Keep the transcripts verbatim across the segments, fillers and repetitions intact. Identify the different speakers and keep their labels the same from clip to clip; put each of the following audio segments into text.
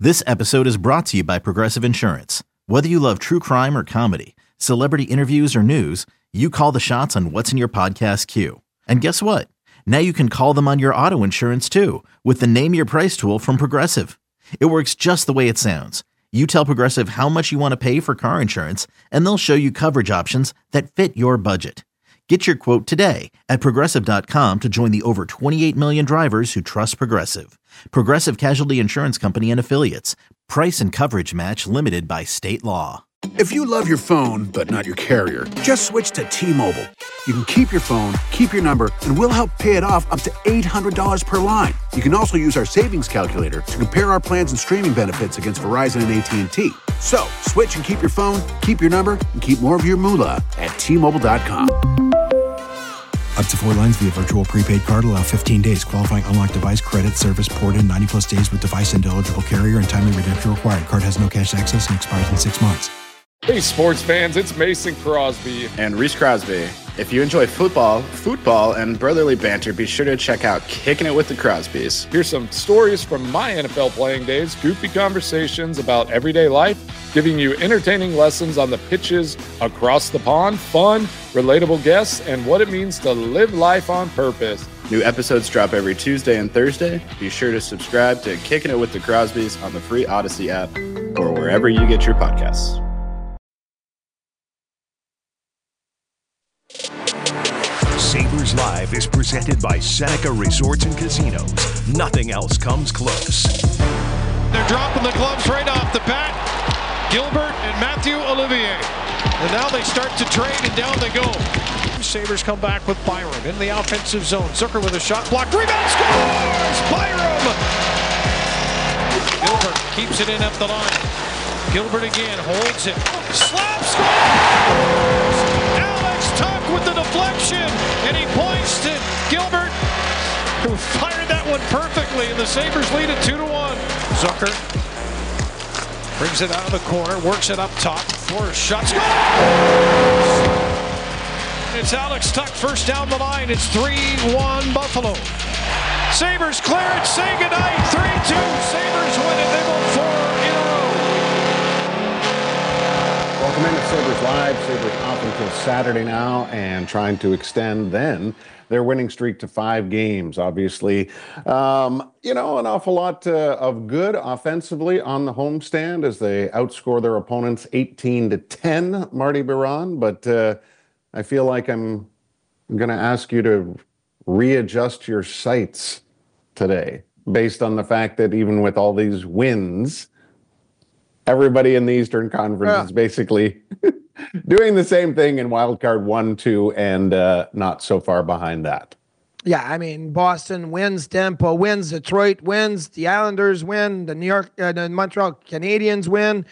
Speaker 1: This episode is brought to you by Progressive Insurance. Whether you love true crime or comedy, celebrity interviews or news, you call the shots on what's in your podcast queue. And guess what? Now you can call them on your auto insurance too with the Name Your Price tool from Progressive. It works just the way it sounds. You tell Progressive how much you want to pay for car insurance, and they'll show you coverage options that fit your budget. Get your quote today at Progressive dot com to join the over twenty-eight million drivers who trust Progressive. Progressive Casualty Insurance Company and Affiliates. Price and coverage match limited by state law.
Speaker 2: If you love your phone, but not your carrier, just switch to T-Mobile. You can keep your phone, keep your number, and we'll help pay it off up to eight hundred dollars per line. You can also use our savings calculator to compare our plans and streaming benefits against Verizon and A T and T. So, switch and keep your phone, keep your number, and keep more of your moolah at T Mobile dot com.
Speaker 3: Up to four lines via virtual prepaid card. Allow fifteen days. Qualifying unlocked device credit service port in ninety plus days with device and eligible carrier and timely redemption required. Card has no cash access and expires in six months.
Speaker 4: Hey, sports fans, it's Mason Crosby.
Speaker 5: And Reese Crosby. If you enjoy football, football, and brotherly banter, be sure to check out Kicking It with the Crosbys.
Speaker 4: Here's some stories from my N F L playing days, goofy conversations about everyday life, giving you entertaining lessons on the pitches across the pond, fun, relatable guests, and what it means to live life on purpose.
Speaker 5: New episodes drop every Tuesday and Thursday. Be sure to subscribe to Kicking It with the Crosbys on the free Odyssey app or wherever you get your podcasts.
Speaker 6: Sabres Live is presented by Seneca Resorts and Casinos. Nothing else comes close.
Speaker 7: They're dropping the gloves right off the bat. Gilbert and Matthew Olivier. And now they start to trade, and down they go. Sabres come back with Byram in the offensive zone. Zucker with a shot block. Rebound, scores! Byram! Gilbert keeps it in up the line. Gilbert again holds it. Slap, scores! Alex Tuck with the deflection, and he points to Gilbert, who fired that one perfectly, and the Sabres lead it two to one. Zucker brings it out of the corner, works it up top for a shot. Scores! It's Alex Tuck first down the line. It's three one Buffalo. Sabres clear it, say goodnight. three two. Sabres win it. They go four in a row.
Speaker 8: Welcome into Sabres Live. Sabres off until Saturday now and trying to extend then their winning streak to five games. Obviously, um, you know, an awful lot uh, of good offensively on the homestand as they outscore their opponents eighteen to ten, Marty Biron. But uh, I feel like I'm, I'm going to ask you to readjust your sights today based on the fact that even with all these wins, everybody in the Eastern Conference yeah. is basically doing the same thing in wild card one, two, and uh, not so far behind that.
Speaker 9: Yeah, I mean, Boston wins, Tampa wins, Detroit wins, the Islanders win, the New York, uh, the Montreal Canadiens win.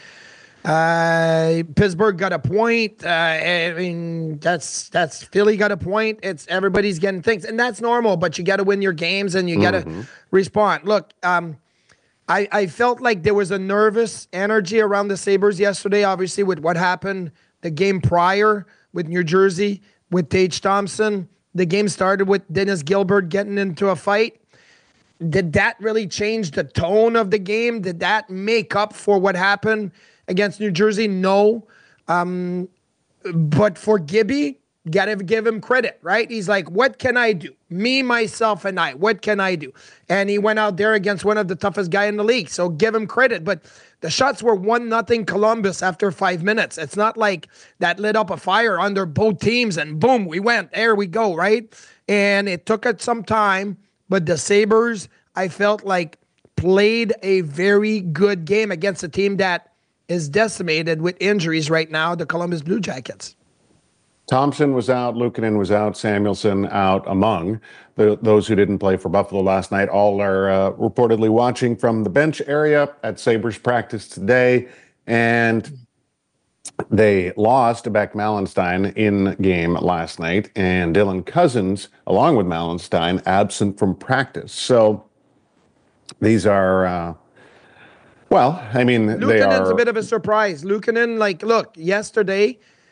Speaker 9: Uh, Pittsburgh got a point. Uh, I mean, that's that's Philly got a point. It's everybody's getting things, and that's normal. But you got to win your games, and you got to mm-hmm. respond. Look, um, I I felt like there was a nervous energy around the Sabres yesterday. Obviously, with what happened the game prior with New Jersey with Tage Thompson, the game started with Dennis Gilbert getting into a fight. Did that really change the tone of the game? Did that make up for what happened against New Jersey? No. Um, but for Gibby, got to give him credit, right? He's like, what can I do? Me, myself, and I. What can I do? And he went out there against one of the toughest guys in the league. So give him credit. But the shots were one nothing Columbus after five minutes. It's not like that lit up a fire under both teams and boom, we went. There we go, right? And it took it some time. But the Sabres, I felt like, played a very good game against a team that is decimated with injuries right now, the Columbus Blue Jackets.
Speaker 8: Thompson was out, Luukkonen was out, Samuelsson out among the, those who didn't play for Buffalo last night. All are uh, reportedly watching from the bench area at Sabres practice today, and they lost to Beck Malenstein in game last night, and Dylan Cousins, along with Malenstein, absent from practice. So these are... Uh, Well, I mean,
Speaker 9: Luukkonen's
Speaker 8: they are...
Speaker 9: a bit of a surprise. Luukkonen, like, look, yesterday,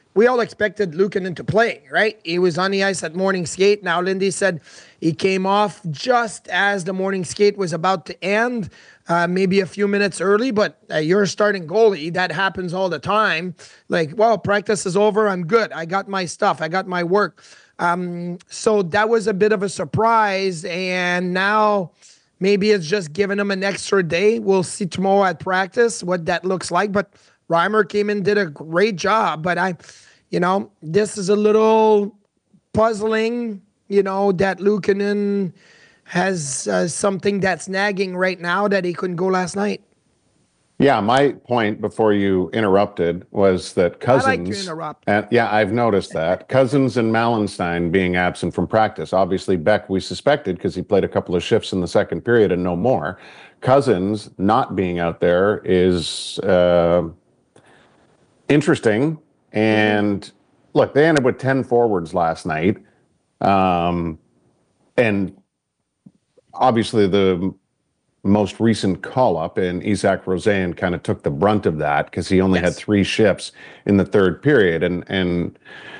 Speaker 9: we all expected Luukkonen to play, right? He was on the ice at morning skate. Now, Lindy said he came off just as the morning skate was about to end, uh, maybe a few minutes early, but uh, you're a starting goalie. That happens all the time. Like, well, practice is over. I'm good. I got my stuff. I got my work. Um, so that was a bit of a surprise. And now maybe it's just giving him an extra day. We'll see tomorrow at practice what that looks like. But Reimer came in, did a great job. But I, you know, this is a little puzzling, you know, that Luukkonen has uh, something that's nagging right now that he couldn't go last night.
Speaker 8: Yeah, my point before you interrupted was that Cousins.
Speaker 9: I like to interrupt.
Speaker 8: And yeah, I've noticed that. Cousins and Malenstein being absent from practice. Obviously, Beck we suspected because he played a couple of shifts in the second period and no more. Cousins not being out there is uh, interesting. And look, they ended with ten forwards last night. Um, and obviously the most recent call-up, and Isaac Rosen kind of took the brunt of that because he only yes. had three shifts in the third period. And and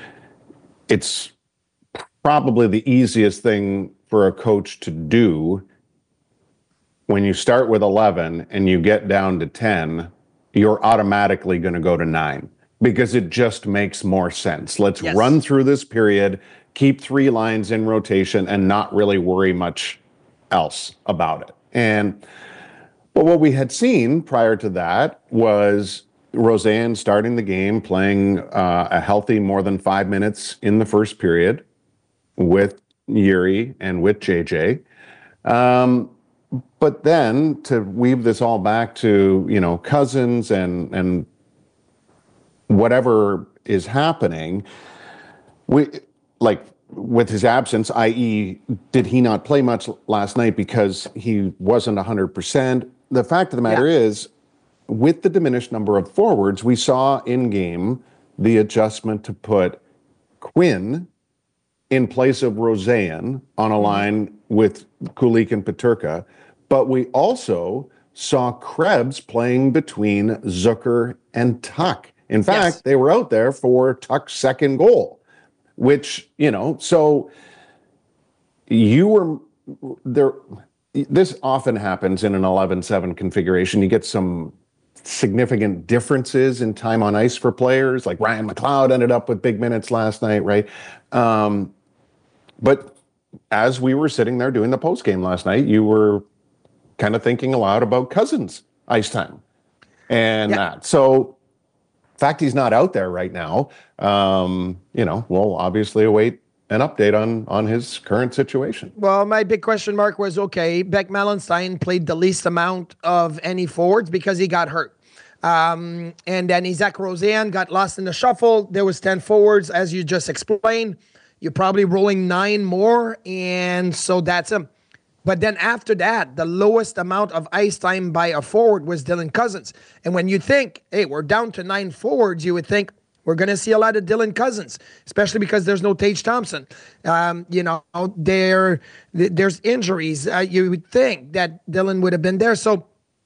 Speaker 8: it's probably the easiest thing for a coach to do when you start with eleven and you get down to ten, you're automatically going to go to nine because it just makes more sense. Let's yes. run through this period, keep three lines in rotation, and not really worry much else about it. And but what we had seen prior to that was Rosen starting the game, playing uh, a healthy more than five minutes in the first period with Yuri and with J J. Um, but then to weave this all back to, you know, Cousins and and whatever is happening, we like. with his absence, that is, did he not play much last night because he wasn't one hundred percent? The fact of the matter yeah. is, with the diminished number of forwards, we saw in-game the adjustment to put Quinn in place of Rosen on a line with Kulich and Peterka, but we also saw Krebs playing between Zucker and Tuck. In fact, yes. they were out there for Tuck's second goal. Which, you know, so you were there. This often happens in an eleven seven configuration. You get some significant differences in time on ice for players. Like Ryan McLeod ended up with big minutes last night, right? Um, but as we were sitting there doing the post game last night, you were kind of thinking aloud about Cousins' ice time and yeah. that. So, fact he's not out there right now, um, you know, we'll obviously await an update on on his current situation.
Speaker 9: Well, my big question mark was, okay, Beck Malenstein played the least amount of any forwards because he got hurt. Um, and then Isaac Rosen got lost in the shuffle. There was ten forwards, as you just explained. You're probably rolling nine more, and so that's him. But then after that, the lowest amount of ice time by a forward was Dylan Cousins. And when you think, hey, we're down to nine forwards, you would think we're going to see a lot of Dylan Cousins, especially because there's no Tage Thompson. Um, you know, there, there's injuries. Uh, you would think that Dylan would have been there. So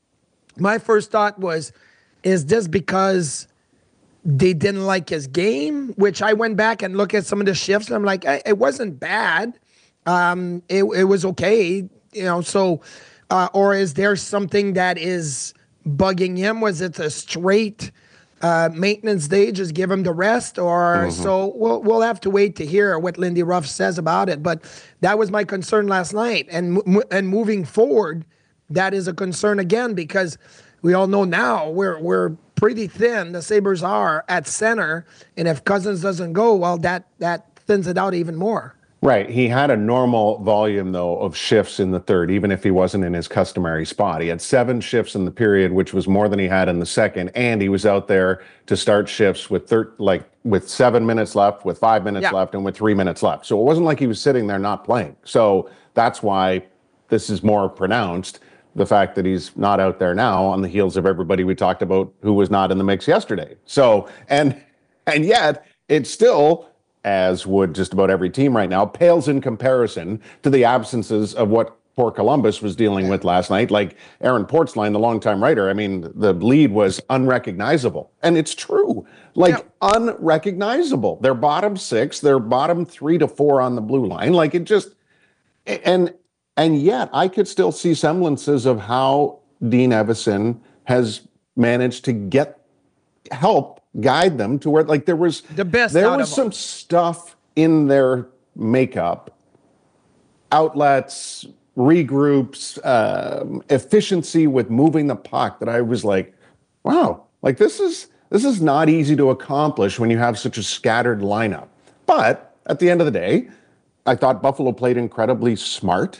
Speaker 9: my first thought was, is this because they didn't like his game? Which I went back and looked at some of the shifts, and I'm like, it wasn't bad. Um, it, it was okay, you know, so, uh, or is there something that is bugging him? Was it a straight, uh, maintenance day, just give him the rest, or mm-hmm. so we'll, we'll have to wait to hear what Lindy Ruff says about it. But that was my concern last night. And, and moving forward, that is a concern again, because we all know now we're, we're pretty thin. The Sabres are at center. And if Cousins doesn't go, well, that, that thins it out even more.
Speaker 8: Right. He had a normal volume, though, of shifts in the third, even if he wasn't in his customary spot. He had seven shifts in the period, which was more than he had in the second, and he was out there to start shifts with thir- like with seven minutes left, with five minutes yeah. left, and with three minutes left. So it wasn't like he was sitting there not playing. So that's why this is more pronounced, the fact that he's not out there now on the heels of everybody we talked about who was not in the mix yesterday. So, and and yet, it's still, as would just about every team right now, pales in comparison to the absences of what poor Columbus was dealing with last night. Like Aaron Portzline, the longtime writer, I mean, the lead was unrecognizable. And it's true. Like, yeah. unrecognizable. They're bottom six. They're bottom three to four on the blue line. Like, it just... And and yet, I could still see semblances of how Dean Evason has managed to get help guide them to where, like, there was...
Speaker 9: The best
Speaker 8: There
Speaker 9: out
Speaker 8: was
Speaker 9: of
Speaker 8: some
Speaker 9: them.
Speaker 8: stuff in their makeup, outlets, regroups, um, efficiency with moving the puck that I was like, wow, like this is this is not easy to accomplish when you have such a scattered lineup. But at the end of the day, I thought Buffalo played incredibly smart,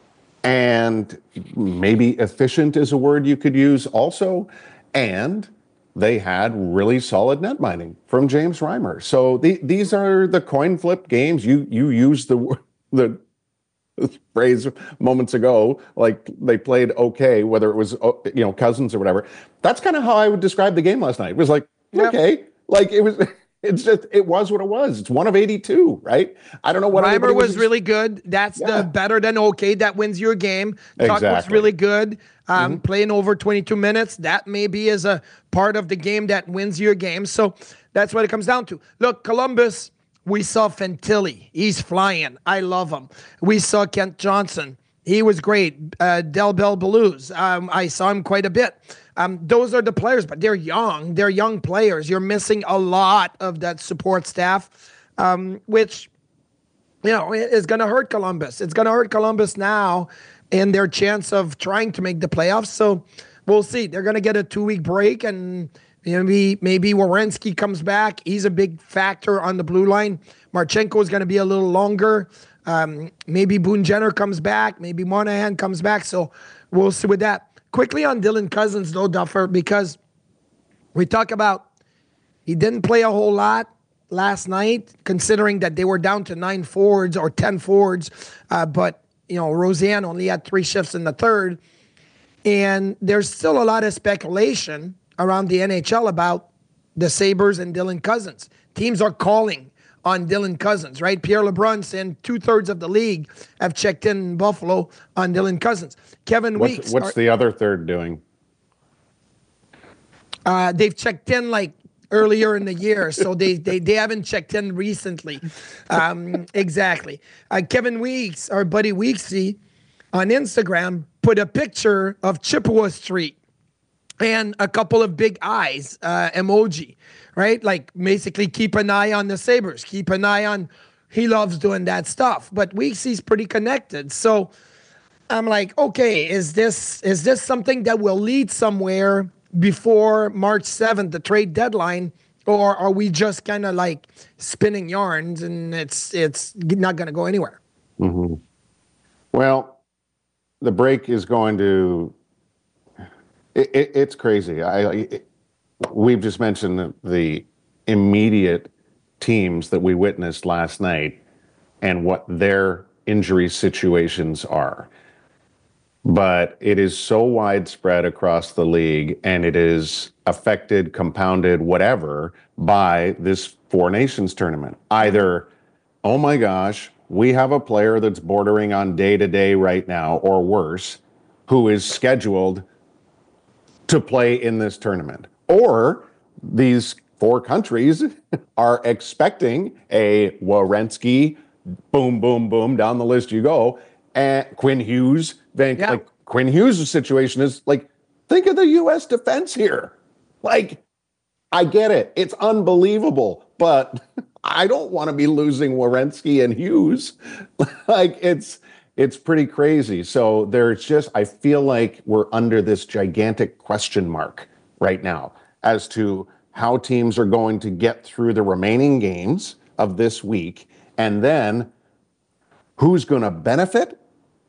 Speaker 8: and maybe efficient is a word you could use also, and they had really solid net mining from James Reimer. So the, these are the coin flip games. You you used the the phrase moments ago, like they played okay, whether it was, you know, Cousins or whatever. That's kind of how I would describe the game last night. It was like, yep. okay, like it was, it's just, it was what it was. It's one of eighty-two, right? I don't know what
Speaker 9: Reimer was, was really
Speaker 8: ex-
Speaker 9: good. That's
Speaker 8: yeah.
Speaker 9: the better than okay. That wins your game. Tuch
Speaker 8: exactly.
Speaker 9: was really good. Um,
Speaker 8: mm-hmm.
Speaker 9: Playing over twenty-two minutes. That maybe is a part of the game that wins your game. So that's what it comes down to. Look, Columbus, we saw Fantilli. He's flying. I love him. We saw Kent Johnson. He was great. Uh, Del Bel Belouz. Um, I saw him quite a bit. Um, those are the players, but they're young. They're young players. You're missing a lot of that support staff, um, which, you know, is going to hurt Columbus. It's going to hurt Columbus now in their chance of trying to make the playoffs. So we'll see. They're going to get a two-week break, and maybe maybe Werenski comes back. He's a big factor on the blue line. Marchenko is going to be a little longer. Um, maybe Boone Jenner comes back. Maybe Monahan comes back. So we'll see with that. Quickly on Dylan Cousins, though, Duffer, because we talk about he didn't play a whole lot last night, considering that they were down to nine forwards or ten forwards. Uh, but, you know, Roseanne only had three shifts in the third. And there's still a lot of speculation around the N H L about the Sabres and Dylan Cousins. Teams are calling on Dylan Cousins, right? Pierre LeBrun saying two-thirds of the league have checked in Buffalo on Dylan Cousins. Kevin
Speaker 8: what's,
Speaker 9: Weeks.
Speaker 8: What's are, the other third doing?
Speaker 9: Uh, they've checked in like earlier in the year, so they they, they haven't checked in recently. Um, exactly. Uh, Kevin Weeks, our buddy Weeksy, on Instagram, put a picture of Chippewa Street and a couple of big eyes uh, emoji, right? Like basically keep an eye on the Sabres, keep an eye on, he loves doing that stuff. But Weeksy's pretty connected. So I'm like, okay, is this is this something that will lead somewhere before March seventh, the trade deadline? Or are we just kind of like spinning yarns and it's it's not going to go anywhere?
Speaker 8: Mm-hmm. Well, the break is going to... It, it, it's crazy. I, it, we've just mentioned the, the immediate teams that we witnessed last night and what their injury situations are. But it is so widespread across the league, and it is affected, compounded, whatever, by this Four Nations tournament. Either, oh my gosh, we have a player that's bordering on day-to-day right now, or worse, who is scheduled to play in this tournament. Or these four countries are expecting a Werenski, boom, boom, boom, down the list you go, and Quinn Hughes. Van, yeah. Like Quinn Hughes' situation is like, think of the U S defense here. Like, I get it. It's unbelievable, but I don't want to be losing Werenski and Hughes. Like, it's... It's pretty crazy. So there's just, I feel like we're under this gigantic question mark right now as to how teams are going to get through the remaining games of this week, and then who's going to benefit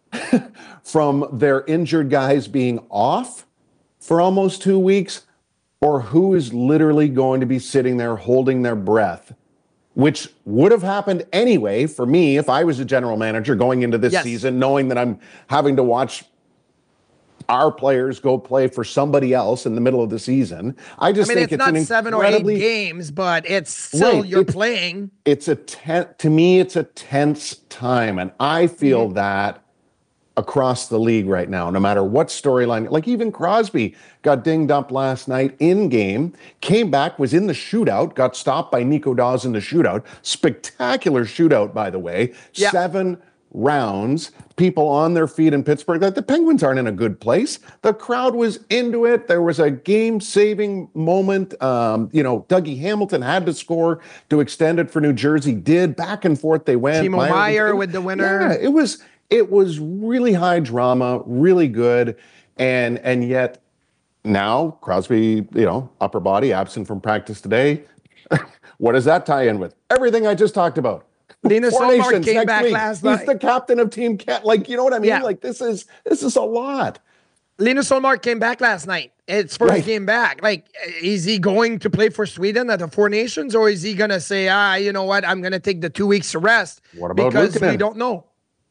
Speaker 8: from their injured guys being off for almost two weeks, or who is literally going to be sitting there holding their breath, which would have happened anyway for me if I was a general manager going into this yes. season, knowing that I'm having to watch our players go play for somebody else in the middle of the season. I just
Speaker 9: I mean,
Speaker 8: think
Speaker 9: it's,
Speaker 8: it's
Speaker 9: not
Speaker 8: an
Speaker 9: seven or eight games, but it's still right. you're
Speaker 8: it's,
Speaker 9: playing.
Speaker 8: It's a ten, to me, it's a tense time, and I feel mm-hmm. that across the league right now, no matter what storyline. Like even Crosby got dinged up last night in game, came back, was in the shootout, got stopped by Nico Daws in the shootout. Spectacular shootout, by the way.
Speaker 9: Yeah.
Speaker 8: Seven rounds, people on their feet in Pittsburgh. That the Penguins aren't in a good place. The crowd was into it. There was a game-saving moment. Um, you know, Dougie Hamilton had to score to extend it for New Jersey. Did back and forth they went.
Speaker 9: Timo Meier, Meier with the winner.
Speaker 8: Yeah, it was it was really high drama, really good, and and yet now Crosby, you know, upper body absent from practice today. What does that tie in with? Everything I just talked about.
Speaker 9: Linus Ullmark came back week. last
Speaker 8: He's
Speaker 9: night.
Speaker 8: He's the captain of Team Cat. Like, you know what I mean?
Speaker 9: Yeah.
Speaker 8: Like, this is this is a lot.
Speaker 9: Linus Ullmark came back last night. It's first
Speaker 8: Right.
Speaker 9: game back. Like, is he going to play for Sweden at the Four Nations, or is he going to say, ah, you know what, I'm going to take the two weeks to rest?
Speaker 8: What about
Speaker 9: because
Speaker 8: Luukkonen?
Speaker 9: we don't know.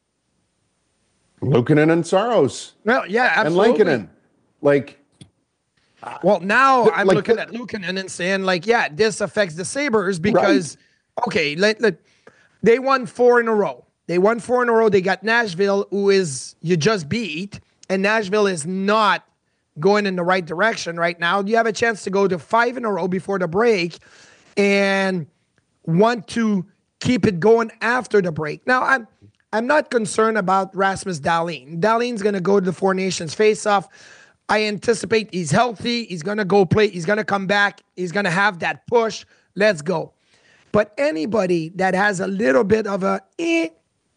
Speaker 8: Luukkonen and Saros.
Speaker 9: Well, yeah, absolutely.
Speaker 8: And Lankinen. Like,
Speaker 9: Well, now
Speaker 8: Th-
Speaker 9: I'm
Speaker 8: like
Speaker 9: looking
Speaker 8: the-
Speaker 9: at Luukkonen and saying, like, yeah, this affects the Sabres because, okay, let, let, they won four in a row. They won four in a row. They got Nashville, who is you just beat, and Nashville is not going in the right direction right now. You have a chance to go to five in a row before the break and want to keep it going after the break. Now, I'm I'm not concerned about Rasmus Dahlin. Dahlin's going to go to the Four Nations face-off. I anticipate he's healthy. He's going to go play. He's going to come back. He's going to have that push. Let's go. But anybody that has a little bit of a, eh,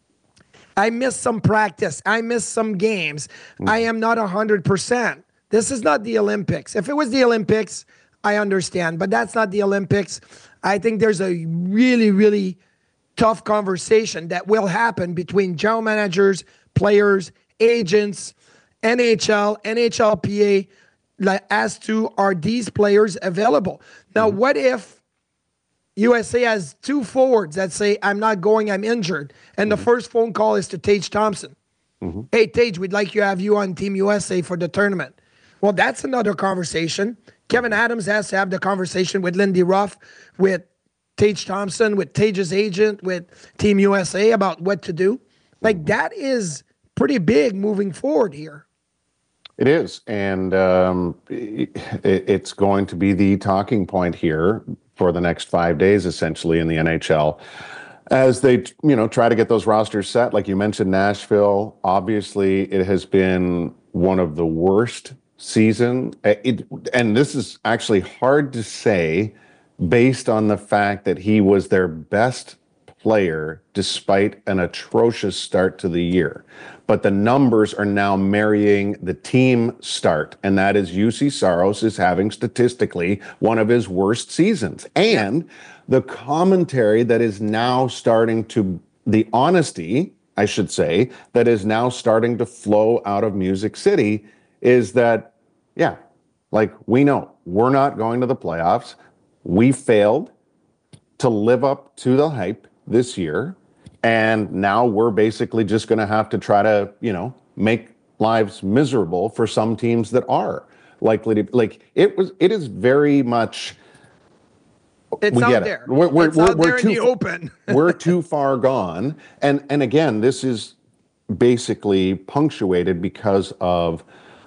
Speaker 9: I missed some practice. I missed some games. I am not one hundred percent. This is not the Olympics. If it was the Olympics, I understand. But that's not the Olympics. I think there's a really, really tough conversation that will happen between general managers, players, agents, N H L, N H L P A, like, as to are these players available? Now, mm-hmm. what if U S A has two forwards that say, I'm not going, I'm injured, and mm-hmm. the first phone call is to Tage Thompson. Mm-hmm. Hey, Tage, we'd like you to have you on Team U S A for the tournament. Well, that's another conversation. Kevin Adams has to have the conversation with Lindy Ruff, with Tage Thompson, with Tage's agent, with Team U S A about what to do. Like, that is pretty big moving forward here.
Speaker 8: It is, and um, it, it's going to be the talking point here for the next five days, essentially, in the N H L, as they, you know, try to get those rosters set. Like you mentioned, Nashville. Obviously, it has been one of the worst season. It, and this is actually hard to say, based on the fact that he was their best player despite an atrocious start to the year. But the numbers are now marrying the team start, and that is U C Saros is having statistically one of his worst seasons. And the commentary that is now starting to, the honesty, I should say, that is now starting to flow out of Music City is that, yeah, like, we know we're not going to the playoffs. We failed to live up to the hype this year. And now we're basically just going to have to try to, you know, make lives miserable for some teams that are likely to, like, it was, it is very much,
Speaker 9: it's
Speaker 8: we
Speaker 9: out
Speaker 8: get
Speaker 9: there.
Speaker 8: It. We're, we're,
Speaker 9: it's
Speaker 8: we're,
Speaker 9: out
Speaker 8: we're
Speaker 9: there
Speaker 8: too,
Speaker 9: in the open.
Speaker 8: we're too far gone. And, and again, this is basically punctuated because of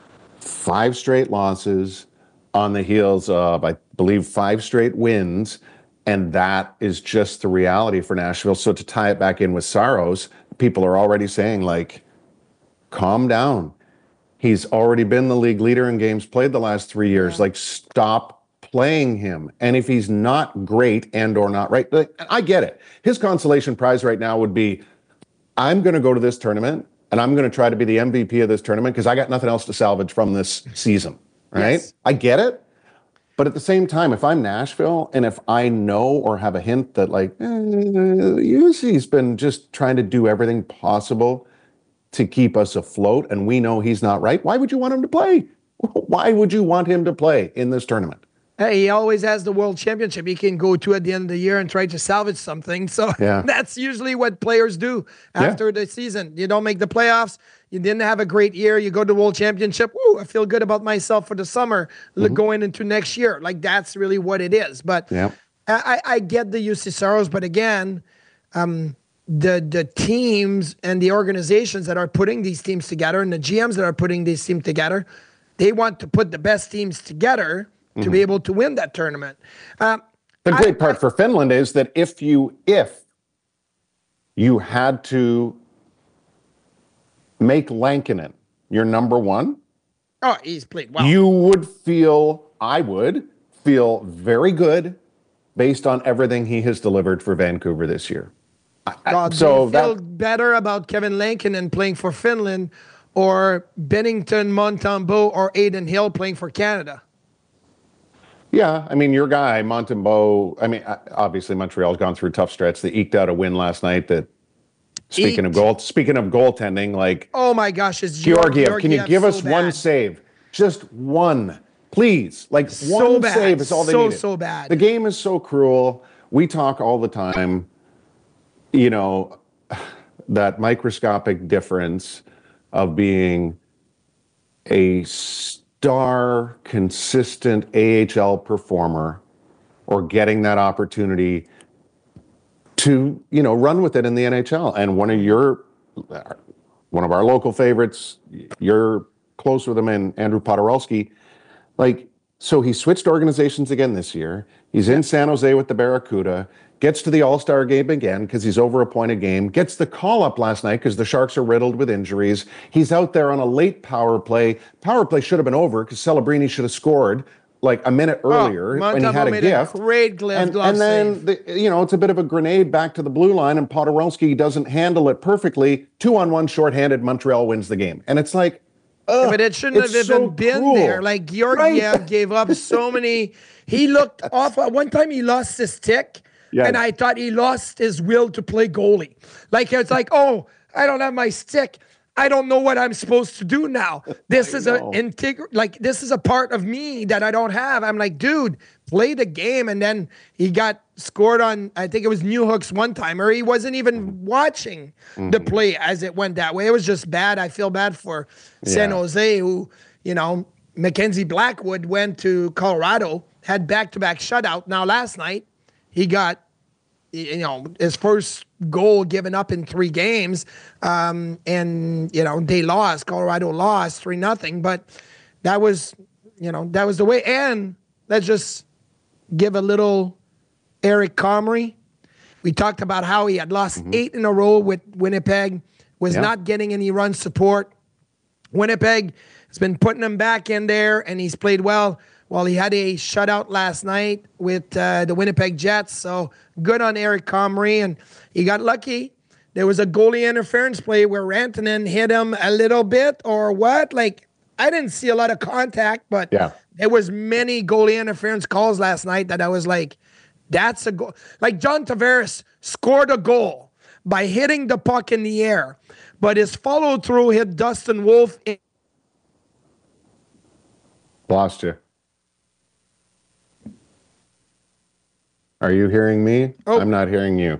Speaker 8: five straight losses on the heels of, I believe, five straight wins. And that is just the reality for Nashville. So to tie it back in with Saros, people are already saying, like, calm down. He's already been the league leader in games played the last three years. Yeah. Like, stop playing him. And if he's not great and or not right, like, I get it. His consolation prize right now would be, I'm going to go to this tournament and I'm going to try to be the M V P of this tournament because I got nothing else to salvage from this season. Right? Yes. I get it. But at the same time, if I'm Nashville and if I know or have a hint that, like, eh, U C's been just trying to do everything possible to keep us afloat and we know he's not right, why would you want him to play? Why would you want him to play in this tournament?
Speaker 9: Hey, he always has the world championship he can go to at the end of the year and try to salvage something. So yeah. That's usually what players do after yeah. the season. You don't make the playoffs. You didn't have a great year. You go to the world championship. Woo, I feel good about myself for the summer mm-hmm. going into next year. Like, that's really what it is. But yeah. I, I get the U C Saros. But again, um, the the teams and the organizations that are putting these teams together and the G Ms that are putting these teams together, they want to put the best teams together to mm-hmm. be able to win that tournament. Um,
Speaker 8: the great
Speaker 9: I,
Speaker 8: part
Speaker 9: I,
Speaker 8: for Finland is that if you if you had to make Lankinen your number one,
Speaker 9: oh, he's played well.
Speaker 8: You would feel, I would feel very good based on everything he has delivered for Vancouver this year.
Speaker 9: God, so do you feel that, better about Kevin Lankinen playing for Finland or Bennington, Montembeault, or Aiden Hill playing for Canada?
Speaker 8: Yeah, I mean, your guy, Montembeault, I mean, obviously Montreal's gone through a tough stretch. They eked out a win last night that, speaking Eked. of goal, speaking of goaltending, like...
Speaker 9: Oh my gosh, it's
Speaker 8: Georgiev.
Speaker 9: Georgiev
Speaker 8: Can you give
Speaker 9: so
Speaker 8: us
Speaker 9: bad.
Speaker 8: one save? Just one, please. Like,
Speaker 9: so
Speaker 8: one
Speaker 9: bad.
Speaker 8: save is all they
Speaker 9: so,
Speaker 8: needed.
Speaker 9: So, so bad.
Speaker 8: The game is so cruel. We talk all the time, you know, that microscopic difference of being a star, consistent A H L performer or getting that opportunity to, you know, run with it in the N H L. And one of your, one of our local favorites, you're close with him, and Andrew Podorowski, like, so he switched organizations again this year. He's in San Jose with the Barracuda, gets to the All-Star game again because he's over a point a game, gets the call-up last night because the Sharks are riddled with injuries. He's out there on a late power play. Power play should have been over because Celebrini should have scored like a minute earlier
Speaker 9: oh,
Speaker 8: when he had a gift.
Speaker 9: A great glove,
Speaker 8: and,
Speaker 9: glove
Speaker 8: and then, the, you know, it's a bit of a grenade back to the blue line, and Podorowski doesn't handle it perfectly. Two on one, shorthanded, Montreal wins the game. And it's like, ugh,
Speaker 9: yeah, but it shouldn't have even
Speaker 8: so
Speaker 9: been
Speaker 8: cruel.
Speaker 9: there. Like, Georgiev right? gave up so many. He looked awful. One time he lost his stick, yes. and I thought he lost his will to play goalie. Like, it's like, oh, I don't have my stick. I don't know what I'm supposed to do now. This is a integral, like this is a part of me that I don't have. I'm like, dude, play the game. And then he got scored on, I think it was New Hooks one time, or he wasn't even watching mm-hmm. the play as it went that way. It was just bad. I feel bad for yeah. San Jose, who, you know, Mackenzie Blackwood went to Colorado, had back-to-back shutout. Now last night he got, you know, his first goal given up in three games. Um, and, you know, they lost. Colorado lost three nothing. But that was, you know, that was the way. And let's just give a little Eric Comrie. We talked about how he had lost mm-hmm. eight in a row with Winnipeg, was yeah. not getting any run support. Winnipeg has been putting him back in there, and he's played well. Well, he had a shutout last night with uh, the Winnipeg Jets, so good on Eric Comrie, and he got lucky. There was a goalie interference play where Rantanen hit him a little bit, or what? Like, I didn't see a lot of contact, but
Speaker 8: yeah.
Speaker 9: there was many goalie interference calls last night that I was like, that's a goal. Like, John Tavares scored a goal by hitting the puck in the air, but his follow-through hit Dustin Wolf. In-
Speaker 8: Lost you. Are you hearing me? Oh. I'm not hearing you.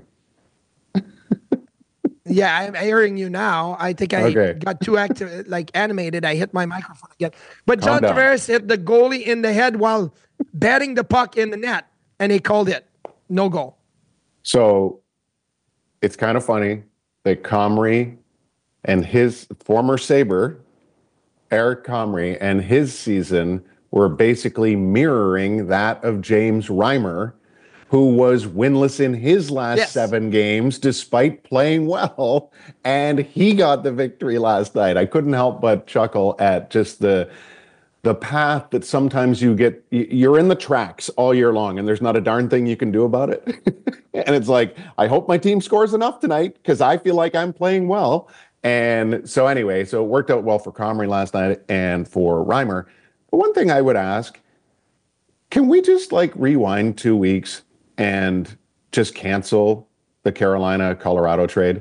Speaker 9: Yeah, I'm hearing you now. I think I
Speaker 8: okay.
Speaker 9: got too active, like animated. I hit my microphone again. But John Tavares hit the goalie in the head while batting the puck in the net, and he called it no goal.
Speaker 8: So it's kind of funny that Comrie and his former Sabre, Eric Comrie, and his season were basically mirroring that of James Reimer, who was winless in his last yes. seven games despite playing well, and he got the victory last night. I couldn't help but chuckle at just the the path that sometimes you get, you're in the tracks all year long, and there's not a darn thing you can do about it. And it's like, I hope my team scores enough tonight because I feel like I'm playing well. And so anyway, so it worked out well for Comrie last night and for Reimer. But one thing I would ask, can we just like rewind two weeks and just cancel the Carolina-Colorado trade?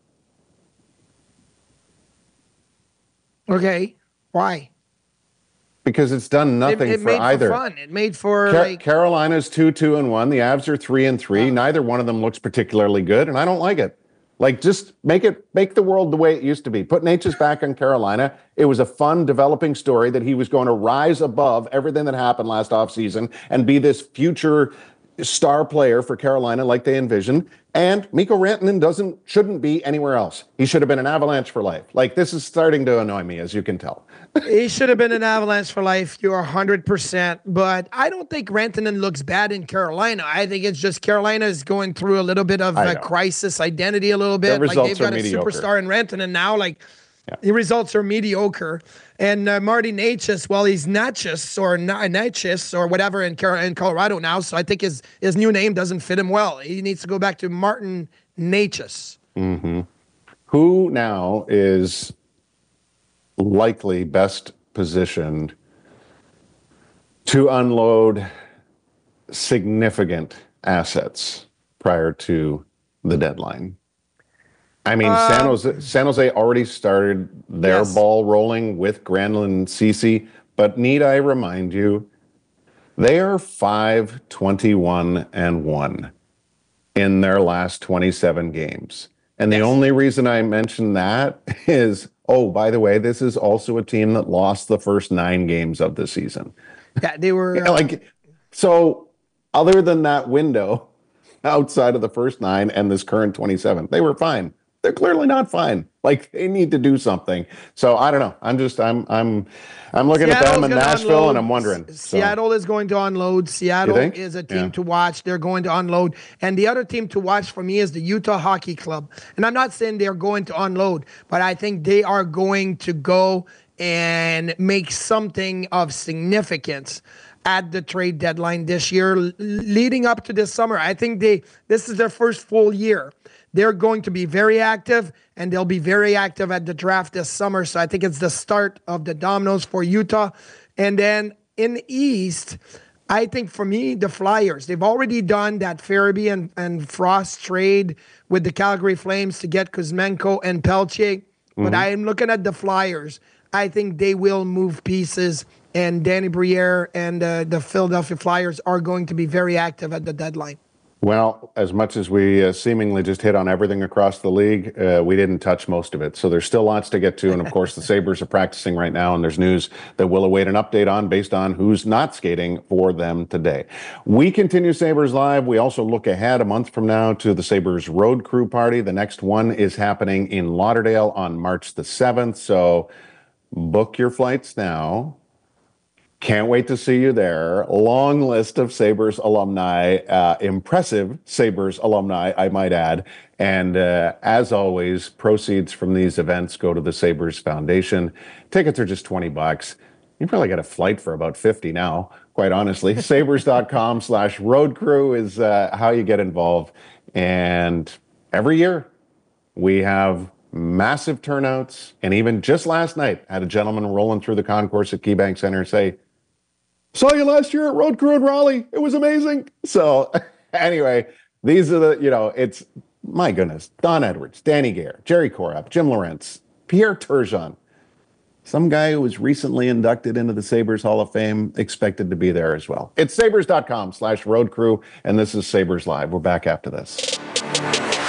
Speaker 9: Okay. Why?
Speaker 8: Because it's done nothing
Speaker 9: it, it
Speaker 8: for
Speaker 9: made
Speaker 8: either.
Speaker 9: For fun. It made for
Speaker 8: Car-
Speaker 9: like
Speaker 8: Carolina's two, two, and one. The Avs are three and three.
Speaker 9: Oh.
Speaker 8: Neither one of them looks particularly good, and I don't like it. Like, just make it, make the world the way it used to be. Put Natchez back on Carolina. It was a fun, developing story that he was going to rise above everything that happened last offseason and be this future star player for Carolina like they envisioned. And Mikko Rantanen doesn't shouldn't be anywhere else. He should have been an Avalanche for life. Like, this is starting to annoy me, as you can tell.
Speaker 9: He should have been an Avalanche for life. You're one hundred percent. But I don't think Rantanen looks bad in Carolina. I think it's just Carolina is going through a little bit of a crisis identity a little bit.
Speaker 8: Their
Speaker 9: like they've got a
Speaker 8: mediocre.
Speaker 9: superstar in Rantanen now. Like,
Speaker 8: yeah.
Speaker 9: The results are mediocre. And uh, Marty Necas, well, he's Natchez or Natchez or whatever in, Car- in Colorado now. So I think his, his new name doesn't fit him well. He needs to go back to Martin Necas.
Speaker 8: Mm-hmm. Who now is likely best positioned to unload significant assets prior to the deadline? I mean, uh, San Jose, San Jose already started their yes. ball rolling with Granlund and Ceci, but need I remind you, they are five twenty-one and one in their last twenty-seven games. And the yes. only reason I mention that is, oh, by the way, this is also a team that lost the first nine games of the season.
Speaker 9: Yeah, they were
Speaker 8: yeah, like so. Other than that window, outside of the first nine and this current twenty-seven, they were fine. They're clearly not fine. Like, they need to do something. So I don't know. I'm just I'm I'm I'm looking Seattle's at them in Nashville unload. And I'm wondering.
Speaker 9: Seattle so. is going to unload. Seattle is a team
Speaker 8: yeah.
Speaker 9: to watch. They're going to unload. And the other team to watch for me is the Utah Hockey Club. And I'm not saying they're going to unload, but I think they are going to go and make something of significance at the trade deadline this year, l- leading up to this summer. I think they this is their first full year. They're going to be very active, and they'll be very active at the draft this summer. So I think it's the start of the dominoes for Utah. And then in the East, I think for me, the Flyers. They've already done that Farabee and, and Frost trade with the Calgary Flames to get Kuzmenko and Pelche. Mm-hmm. But I am looking at the Flyers. I think they will move pieces, and Danny Briere and uh, the Philadelphia Flyers are going to be very active at the deadline.
Speaker 8: Well, as much as we uh, seemingly just hit on everything across the league, uh, we didn't touch most of it. So there's still lots to get to. And of course, the Sabres are practicing right now, and there's news that we'll await an update on based on who's not skating for them today. We continue Sabres Live. We also look ahead a month from now to the Sabres Road Crew Party. The next one is happening in Lauderdale on March the seventh. So book your flights now. Can't wait to see you there. Long list of Sabres alumni, uh, impressive Sabres alumni, I might add. And uh, as always, proceeds from these events go to the Sabres Foundation. Tickets are just twenty bucks. You probably get a flight for about fifty now, quite honestly. Sabres.com slash road crew is uh, how you get involved. And every year we have massive turnouts. And even just last night, I had a gentleman rolling through the concourse at KeyBank Center say, saw you last year at Road Crew in Raleigh. It was amazing. So anyway, these are the, you know, it's, my goodness, Don Edwards, Danny Gare, Jerry Korab, Jim Lorentz, Pierre Turgeon, some guy who was recently inducted into the Sabres Hall of Fame, expected to be there as well. It's Sabres.com slash road crew, and this is Sabres Live. We're back after this.